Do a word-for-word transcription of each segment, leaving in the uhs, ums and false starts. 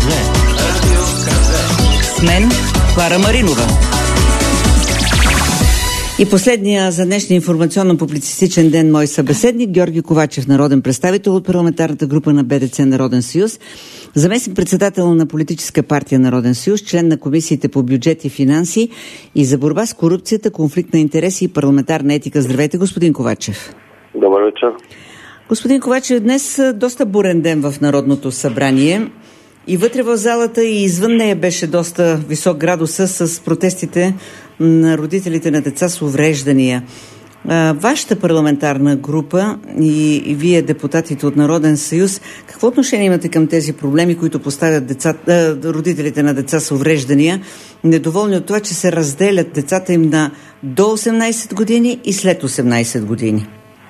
Радио Казе. С мен Клара Маринова. И последния за днешния информационно-публицистичен ден мой събеседник Георги Ковачев, народен представител от парламентарната група на Б Д Ц Народен съюз, заместник председател на политическа партия Народен съюз, член на комисиите по бюджет и финанси и за борба с корупцията, конфликт на интереси и парламентарна етика. Здравейте, господин Ковачев. Добър вечер. Господин Ковачев, днес доста бурен ден в Народното събрание. И вътре в залата, и извън нея беше доста висок градуса с протестите на родителите на деца с увреждания. А, вашата парламентарна група и, и вие, депутатите от Народен съюз, какво отношение имате към тези проблеми, които поставят деца, а, родителите на деца с увреждания, недоволни от това, че се разделят децата им на до осемнайсет години и след осемнайсет години?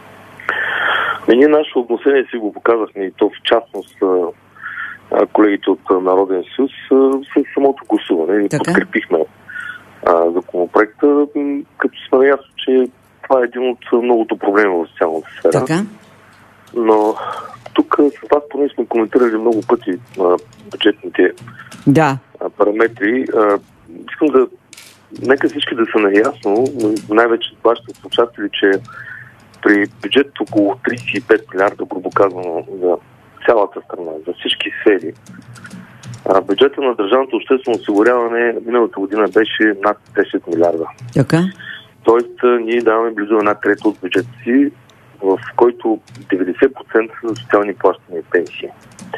Ние нашето отношение си го показахме, и то в частност колегите от Народен съюз с самото гласуване. И подкрепихме а, законопроекта, като сме ясно, че това е един от многото проблеми в социалната сфера. Така. Но тук с вас поне сме коментирали много пъти а, бюджетните да. а, параметри. А, искам да... Нека всички да са наясно, най-вече вашите слушатели, че при бюджет около трийсет и пет милиарда, грубо казано, за цялата страна, за всички сфери, бюджета на държавното обществено осигуряване миналата година беше над десет милиарда. Така. Тоест, ние даваме близо една трета от бюджета си, в който деветдесет процента са социални плащания и пенсии.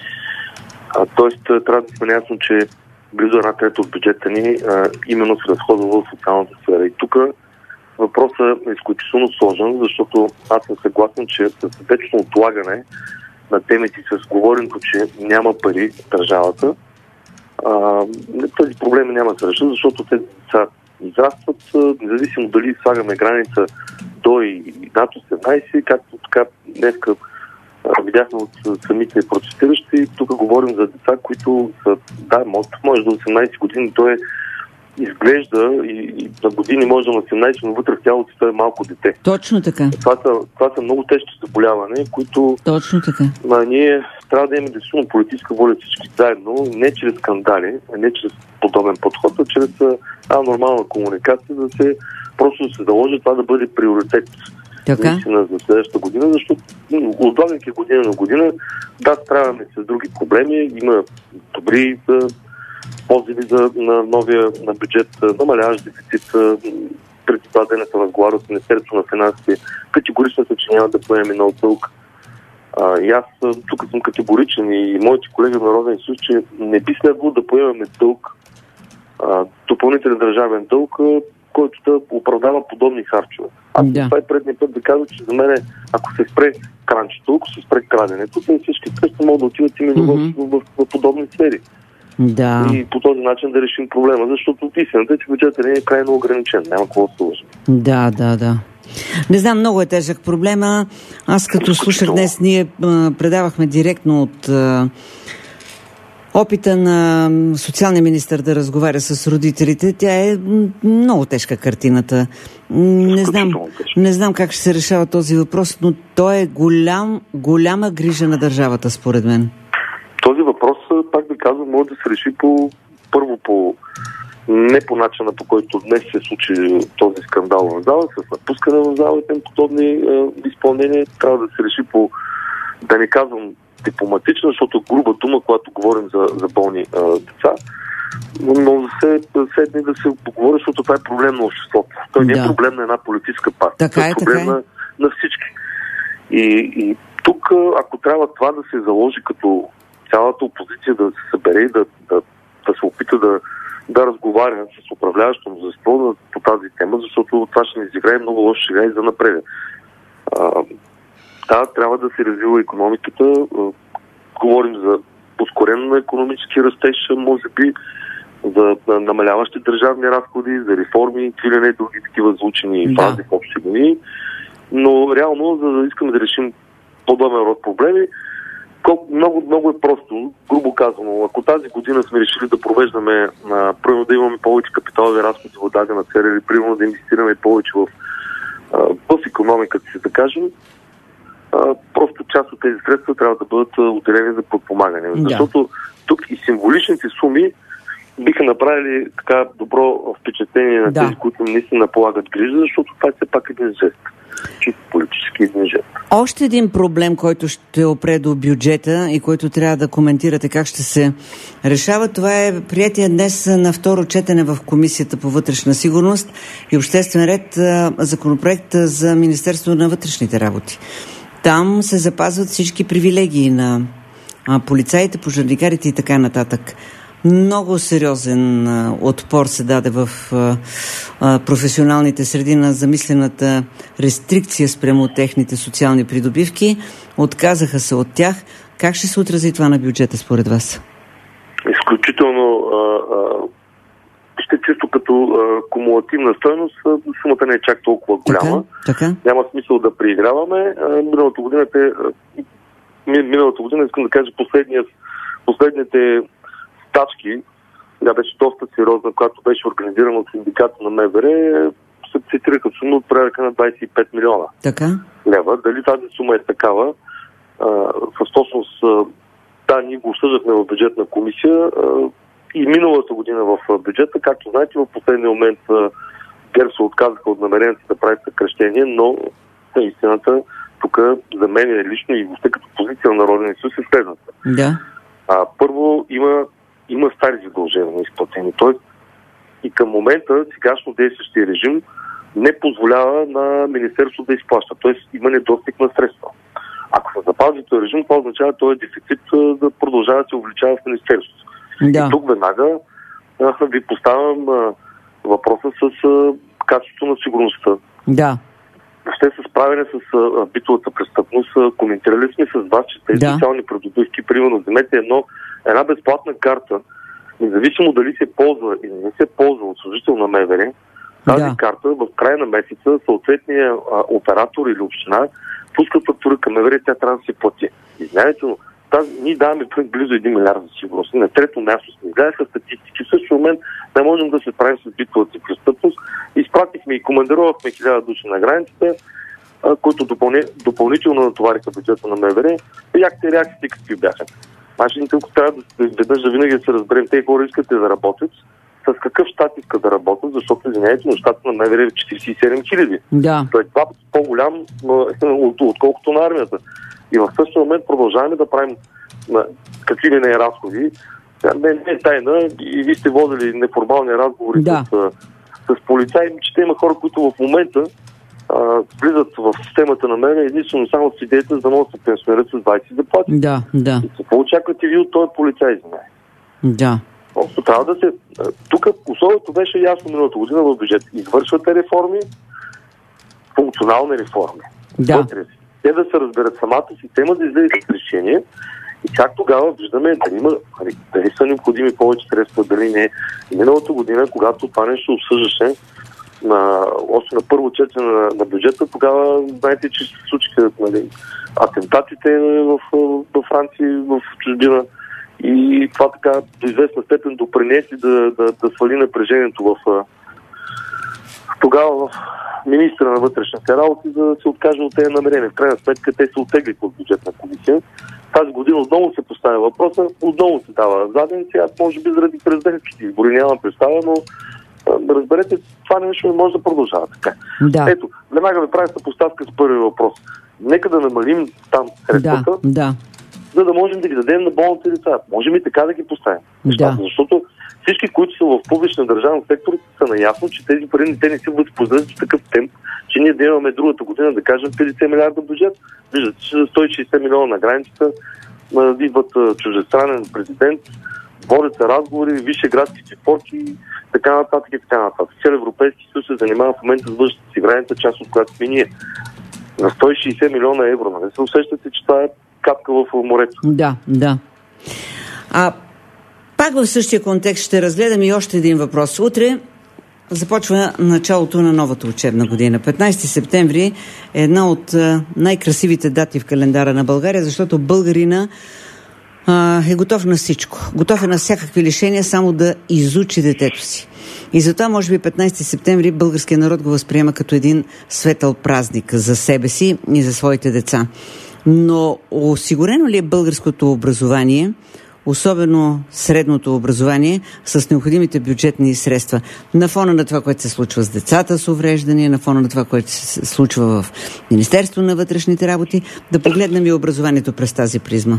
А, тоест, трябва да сме наясно, че близо една трета от бюджета ни а, именно се разходва в социалната сфера. И тук въпросът е изключително сложен, защото аз съм съгласен, че с вечно отлагане на темите с говоренето, че няма пари в държавата, а, тези проблеми няма да се решат, защото те деца израстват, независимо дали слагаме граница до и над осемнайсет, както така днеска видяхме от самите протестиращи. Тук говорим за деца, които са, да, може до осемнайсет години, то е изглежда и, и на години може да на осемнайсет, но вътре в тялото той е малко дете. Точно така. Това са, това са много тежки заболявания, които Точно така. А, ние трябва да имаме действително политическа воля всички заедно, не чрез скандали, не чрез подобен подход, а чрез а, нормална комуникация, да се просто да се заложи това да бъде приоритет. Така. Наистина за следващата година, защото отлагайки година на година, да, справяме се с други проблеми, има добри позиви за на новия на бюджет, намаляващ дефицит. Преди два дена се разговаря с Министерството на финансите. Категорично се, че няма да поеме нов дълг. А, и аз тук съм категоричен и моите колеги в Народен съюз, че не би следвало да поемаме дълг, а, допълнителен държавен дълг, който да оправдава подобни харчове. Аз да. това е предния път да кажа, че за мен, ако се спре кранчето, ако се спре краденето, то всички средства могат да отиват именно mm-hmm. в, в, в, в подобни сфери. Да. И по този начин да решим проблема, защото истината е, че бюджетът не е крайно ограничен. Няма какво да се лъжи. Да, да, да. Не знам, много е тежък проблема. Аз като слушах днес, ние а, предавахме директно от а, опита на социалния министър да разговаря с родителите. Тя е много тежка картината. Не знам, не знам как ще се решава този въпрос, но то е голям, голяма грижа на държавата, според мен. Този въпрос, пак ви казвам, може да се реши по, първо по не по начина, по който днес се случи този скандал в зала, с напускане в зала и тем подобни е, изпълнения. Трябва да се реши по, да не казвам дипломатично, защото е груба дума, когато говорим за, за болни е, деца, но да се седне да се поговори, защото това е проблем на обществото. Той да. не е проблем на една политическа партия. Така е, е проблем така е. На, на всички. И, и тук, ако трябва това да се заложи като цялата опозиция да се събере и да, да, да се опита да, да разговаря с управляващото мнозинство да, по тази тема, защото това ще ни изиграе много лошо сега и за напред. Да, трябва да се развива икономиката. А, говорим за ускорен икономически растеж, може би, за намаляващи държавни разходи, за реформи, квилене и други такива звучени фази да. в общи линии. Но реално, за да искаме да решим подобен род проблеми, колко, много, много е просто, грубо казано. Ако тази година сме решили да провеждаме, а, примерно да имаме повече капиталови разходи в дадена сфера или примерно да инвестираме повече в, а, в икономиката си, да кажем, а, просто част от тези средства трябва да бъдат отделени за подпомагане. Да. Защото тук и символичните суми биха направили така добро впечатление на да. тези, които наистина полагат грижа, защото това е все пак един жест. Чисто политически един жест. Още един проблем, който ще опре до бюджета и който трябва да коментирате как ще се решава, това е приятия днес на второ четене в Комисията по вътрешна сигурност и обществен ред законопроект за Министерството на вътрешните работи. Там се запазват всички привилегии на полицаите, пожарникарите и така нататък. Много сериозен а, отпор се даде в а, а, професионалните среди на замислената рестрикция спрямо техните социални придобивки. Отказаха се от тях. Как ще се отрази това на бюджета според вас? Изключително а, а, ще чисто като а, кумулативна стойност, сумата не е чак толкова голяма. Така, така. Няма смисъл да преиграваме. А, миналата година, те, миналата година искам да кажа последния, последните стачки, тя беше доста сериозна, която беше организирана от синдиката на МВР, се цитираха сума от порядъка на двадесет и пет милиона така лева. Дали тази сума е такава? С точност, да, ние го обсъждахме в бюджетна комисия а, и миналата година в бюджета, както знаете, в последния момент ГЕРБ се отказаха от намерението да правят съкращение, но истината тук за мен е лично и въобще като позиция на Народен съюз е следната. Да. А, първо има има стари задължения на изплатени. Тоест и към момента сегашно действащия режим не позволява на Министерството да изплаща. Тоест има недостиг на средства. Ако се запази този режим, това означава този дефицит да продължава да се увеличава в Министерството. Да. И тук веднага а, ви поставям а, въпроса с а, качеството на сигурността. Да. Въобще с справяне с а, битовата престъпност. А, коментирали сме с вас, че тези да. социални придобивки, примерно, вземете едно една безплатна карта, независимо дали се ползва или не се ползва от служител на МВР, тази да. карта в края на месеца съответния а, оператор или община пуска фактура към МВР, тя трябва да се плати. И знаете, тази, ние даваме близо един милиард за сигурност. На трето място сме гледаха статистики. В същия момент не можем да се справим с битовата престъпност. Изпратихме и командировахме хиляда души на границата, а, които допълни, допълнително натовариха бюджета на МВР. Видяхте реакциите какви бяха. Значи, тук трябва да веднъж да винаги да се разберем, те хора искат да работят, с какъв щат искат да работят, защото, извиняйте, но щата на МВР е четиридесет и седем хиляди. Да. Той е два пъти по-голям, отколкото на армията. И в същия момент продължаваме да правим какви ли не е разходи. Не, не е тайна, и вие сте водили неформални разговори да. с, с полицаи, че те има хора, които в момента Uh, влизат в системата на мен единствено само с идеята, за да могат да се пенсионират с двадесет заплати. Да, да. И какво очаквате ви от този полицай за мен? Да. Просто трябва да се... Тук условието беше ясно миналата година в бюджет. Извършвате реформи, функционални реформи. Да. Вътре си. Те да се разберат самата система, да излезе с решение и чак тогава виждаме дали, има, дали са необходими повече средства, дали не. И миналата година, когато това нещо обсъждаше, на, още на първо четене на, на бюджета, тогава знаете, че се случиха нали, атентатите в, в Франция, в чужбина и това така до известна степен допринеси да, да, да свали напрежението в тогава в министра на вътрешните работи да се откаже от тези намерения. В крайна сметка те се оттеглиха от бюджетна комисия. Тази година отново се поставя въпроса, отново се дава задници, аз може би заради президентските избори нямам представа, но разберете, това нещо не може да продължава така. Да. Ето, веднага ви правя съпоставка с първи въпрос. Нека да намалим там средствата, да, да. за да можем да ги дадем на болните лица. Можем и така да ги поставим. Да. Защото всички, които са в публичен държавен сектор, са наясно, че тези пари те не се възпроизвеждат в такъв темп, че ние да имаме другата година, да кажем, петдесет милиарда бюджет. Виждате, че за сто и шейсет милиона на границата идват чуждестранен президент, водят се разговори, вишеградски четворки, така нататък и така нататък. Цел Европейски съюз се занимава в момента с външната си граница, част от която сме ние. За сто и шейсет милиона евро. Не се усещате, че това е капка в морето. Да, да. А пак в същия контекст ще разгледам и още един въпрос. Утре започва началото на новата учебна година. петнайсети септември е една от най-красивите дати в календара на България, защото българина а, е готов на всичко. Готов е на всякакви лишения, само да изучи детето си. И затова, може би, петнайсети септември българският народ го възприема като един светъл празник за себе си и за своите деца. Но осигурено ли е българското образование, особено средното образование, с необходимите бюджетни средства? На фона на това, което се случва с децата с увреждания, на фона на това, което се случва в Министерството на вътрешните работи, да погледнем и образованието през тази призма.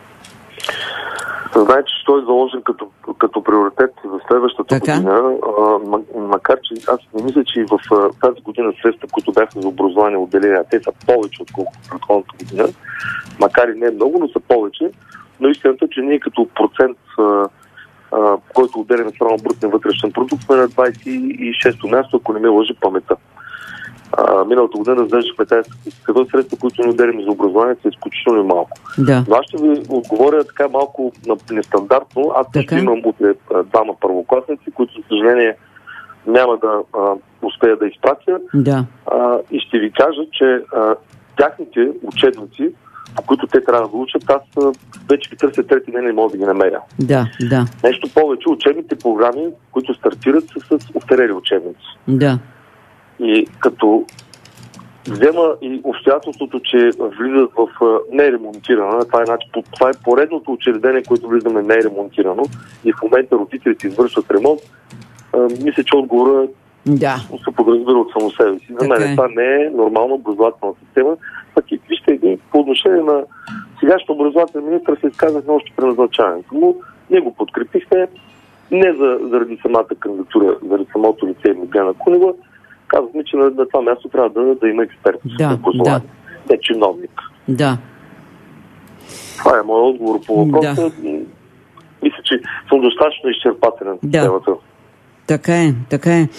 Знаете, че той е заложен като, като приоритет за следващата така? година, а, макар че аз не мисля, че и в а, тази година средства, които бяха за образование отделени, те са повече, отколкото предходната година, макар и не много, но са повече. Но истината, че ние като процент, а, а, който отделяме страна брутния вътрешен продукт, сме на двайсет и шесто място, ако не ме лъжи паметта. А, миналата година разглеждахме тези средства, които ни отделяме за образование, са изключително малко. Да. Но аз ще ви отговоря така малко нестандартно. Аз също имам утре двама първокласници, които, за съжаление, няма да а, успея да изпратя. Да. А, и ще ви кажа, че а, тяхните учебници, по които те трябва да учат, аз а, вече ги търся трети ден, не мога да ги намеря. Да, да. Нещо повече, учебните програми, които стартират, са с остарели учебници. Да. И като взема и обстоятелството, че влизат в неремонтирана, това е, значи, това е поредното учреждение, което влизаме неремонтирано и в момента родителите извършват ремонт, а, мисля, че отговора да. се подразбира от само себе си. За мен е. Това не е нормална образователна система. Пък и вижте, по отношение на сегашното образователен министър се изказахме още при назначаването, но ние го подкрепихме не за, заради самата кандидатура, заради самото лице Меглена Кунева. Казахме, че на, на това място трябва да, да има експерт. Да, да. Не чиновник. Да. Това е моят отговор по въпроса. Да. Мисля, че съм достатъчно изчерпателен в да. темата. Така е, така е.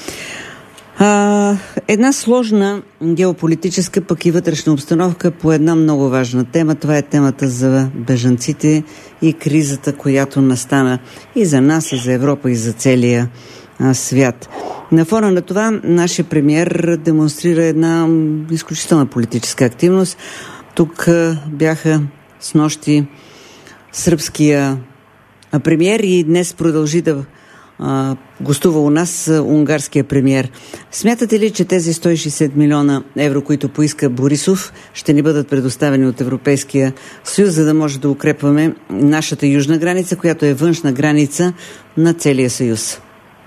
А, една сложна геополитическа, пък и вътрешна обстановка по една много важна тема. Това е темата за бежанците и кризата, която настана и за нас, и за Европа, и за целия а, свят. На фона на това нашия премиер демонстрира една изключителна политическа активност. Тук а, бяха снощи сръбския премиер и днес продължи да а, гостува у нас а, унгарския премиер. Смятате ли, че тези сто и шейсет милиона евро, които поиска Борисов, ще ни бъдат предоставени от Европейския съюз, за да може да укрепваме нашата южна граница, която е външна граница на целия съюз?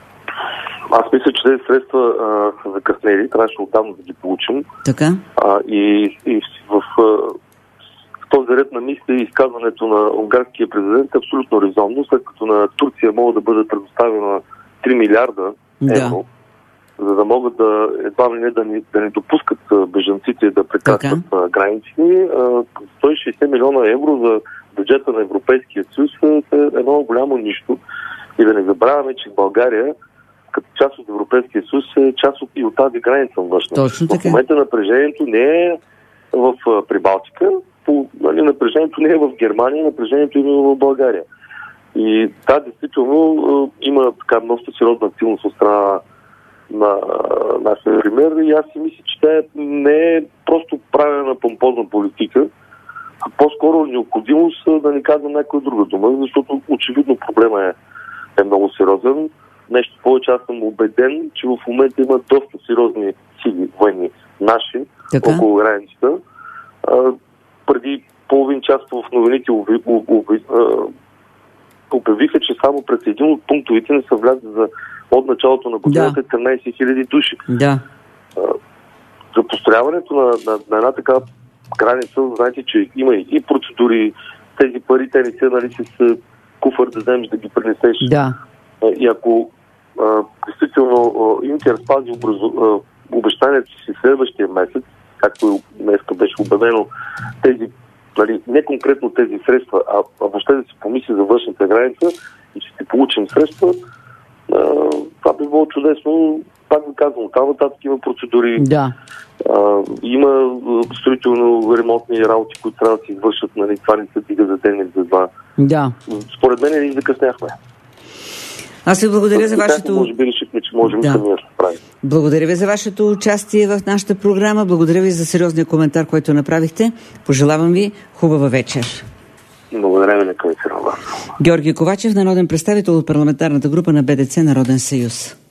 Аз мисля, че тези средства а, са закъснели, трябваше отдавна да ги получим. Така? А, и, и в, в, в този ред на мисли изказването на унгарския президент е абсолютно резонно, след като на Турция могат да бъдат предоставени три милиарда евро, да. За да могат да едва ли не да ни, да ни допускат бежанците да прекрачват граници. сто и шейсет милиона евро за бюджета на Европейския съюз е едно голямо нищо. И да не забравяме, че България като част от Европейския съюз е част от, и от тази граница външна. Точно така. В момента напрежението не е в Прибалтика, по, нали, напрежението не е в Германия, напрежението е в България. И да, действително има така доста сериозна активност от страна на нашия премиер и аз си мисля, че тя не е просто правена помпозна политика, а по-скоро необходимост да ни казвам някоя друга дума, защото очевидно проблема е, е много сериозен. Нещо повече, аз съм убеден, че в момента има доста сериозни сили военни наши така? Около границата. А, преди половин час в новините оби, оби, а, обявиха, че само през един от пунктовете не са влязли за от началото на годината да. тринайсет хиляди души. Да. А, за построяването на, на, на една така граница, знаете, че има и процедури, тези пари, те не са, нали, с куфър да вземеш да ги пренесеш. Да. И ако а, действително Юнкер спази образу... обещанието си следващия месец, както днес беше обявено, тези, нали, не конкретно тези средства, а, а въобще да се помисли за външната граница и че ще получим средства, а, това би било чудесно. Пак ви казвам, там нататък има процедури, да. а, има строително-ремонтни работи, които трябва да се извършат, нали, това не се дига за ден или за два. Да. Според мен ние закъсняхме. Аз ви благодаря за вашето... Може би решихме, че можем да сами да се справим. Благодаря ви за вашето участие в нашата програма. Благодаря ви за сериозния коментар, който направихте. Пожелавам ви хубава вечер. Благодаря ви, нека вечер. вас. Георги Ковачев, народен представител от парламентарната група на БДЦ Народен съюз.